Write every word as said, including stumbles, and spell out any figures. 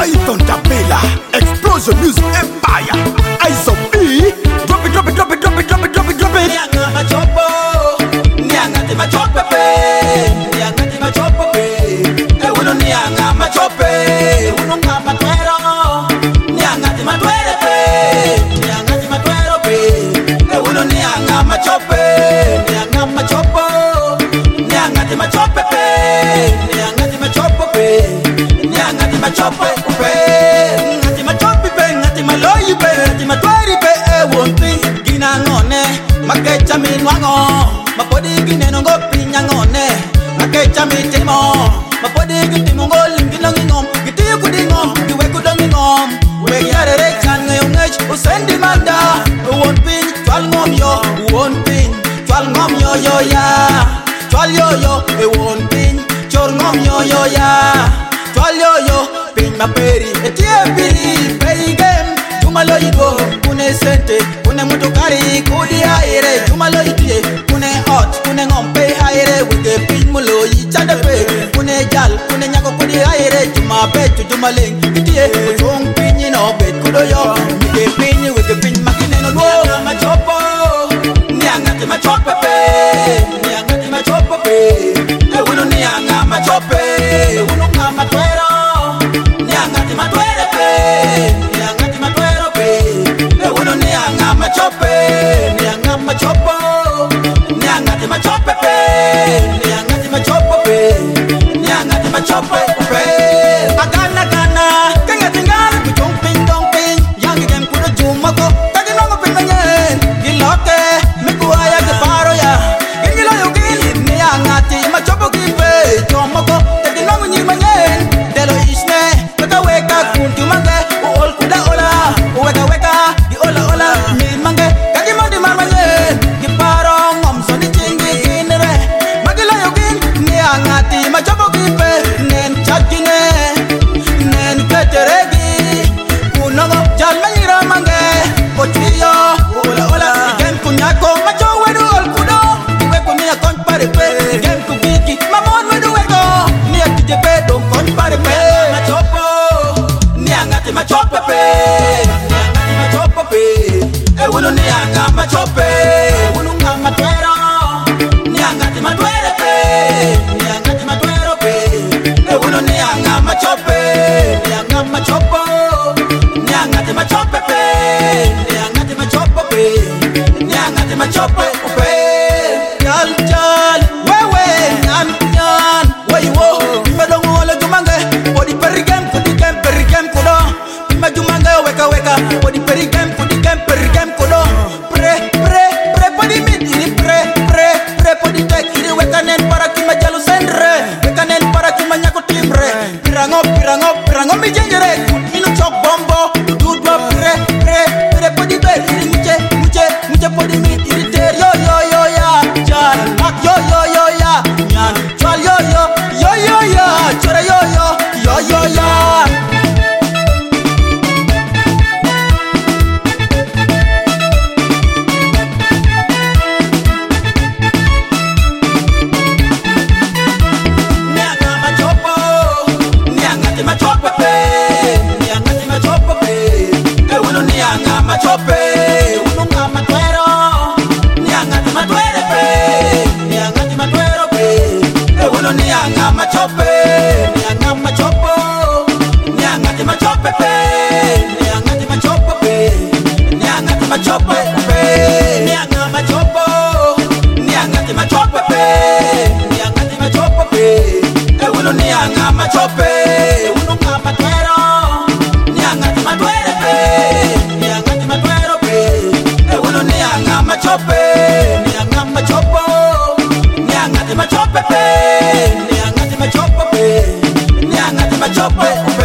Python Tabela, Explosion Music Empire, Eyes of me. Drop it, drop it, drop it, drop it, drop it, drop it, drop it. Nyanga machopo, nyanga te machope pe, nyanga te machopo pe. E uno nyanga machope, uno ngamba twero, nyanga te matwere pe, nyanga te matwero pe. E uno nyanga machope, nyanga machopo, nyanga te machope pe, nyanga te machopo pe, nyanga te machope pe. Ngati machope pe, ngati maloyi pe, ngati matwere pe. E wonti gina ngone. Makecha mi nwango, mapodi gine nongo pinya ngone. Makecha mi timo, mapodi giti nongo lingi nongi ngom. Giti kudi ngom, diwe kudongi ngom. We yare re chan ngayon ngej, usendi manda. Uwon pin, twal ngom yo, uwon pin. Twal ngom yo yo ya, twal yo yo. E won pin, chor ngom yo yo ya. Twal yo yo, pin maperi. Etie piri, peri game. Jumalo yidwo, kune sente, kune mutokari, kudi aire. Jumalo yidye, kune hot, kune ngompe aire. Wige pin mulo yichande pe, kune jal, kune nyako kudi aire. Juma betu, juma ling, yidye, kutung pin yino bet kudo yo. Wige pin, wige pin makine no lo. Nyanga machopo, nyanga te machope pe, nyanga te machope pe. E uno nyanga machope, uno ngama twero, nyanga te matwere pe, nyanga te matwere pe. E uno nyanga machope, nyanga machopo, nyanga te machope pe, nyanga te machope pe, nyanga te machope pe. Agana gana, kanga tingala kuchong ping dong ping, yang game kudo jumako, tadi nongo pinanyen, gilote, mikuaya ke paro ya, gingilo yugil, nyanga te machopo gipe, jumako, tadi nongo nyimanyen, delo isne, kata weka kuntu mange, uol kuda ola, uweka weka, di ola ola, mil mange, kaki mandi marmanyen, giparo ngom so di chingi kinere, magilo yugil, nyanga te machopo gipe, nen chakine, nen keteregi, kunongo jalmangira mange, pochillo, ola ola, gen kunyako, macho wedu ol kudo, weko niya kon pare pe, gen kubiki, mamon wedu weko, niya tije pe, don kon pare pe. Machopo, nyanga te machope pe, nyanga te machope pe, e uno nyanga machope, uno ngama twero, nyanga te matwere pe, nyanga te matwero pe, e uno nyanga machope, nyanga machopo, nyanga te machope pe, nyanga te machope pe, nyanga te machope pe. Jal jal, wewe nyan nyan, wey wo, bima dongo wala jumange, body perigem, kudi gem perigem kudo, bima jumange weka weka, body perigem, kudi gem perigem kudo, pre pre pre body mid, ini pre pre pre body tek, ini weka nen para kima jalu sendre, weka nen para kima nyako timbre, pirango pirango pirango mi jengere, minu chok bombo, dudwa pre pre pre body bed, ini muche muche muche body mid, ini ter yo yo yo ya, jal mak yo yo yo ya, nyan chwal yo yo yo yo ya, chore yo yo yo yo ya. Nyanga machopo, nyanga te machope pe, nyanga te machope pe. E uno nyanga machope, uno ngama twero, nyanga te matwere pe, nyanga te matwero pe. E uno nyanga machope, nyanga machopo, nyanga te machope pe, nyanga te machope pe, nyanga te machope pe. Nyanga machopo, nyanga te machope pe, nyanga te machope pe. E uno nyanga machope, uno ngama twero, nyanga te matwere pe, nyanga te matwero pe. E uno nyanga machope, nyanga machopo, nyanga te machope pe, nyanga te machope pe, nyanga te machope pe.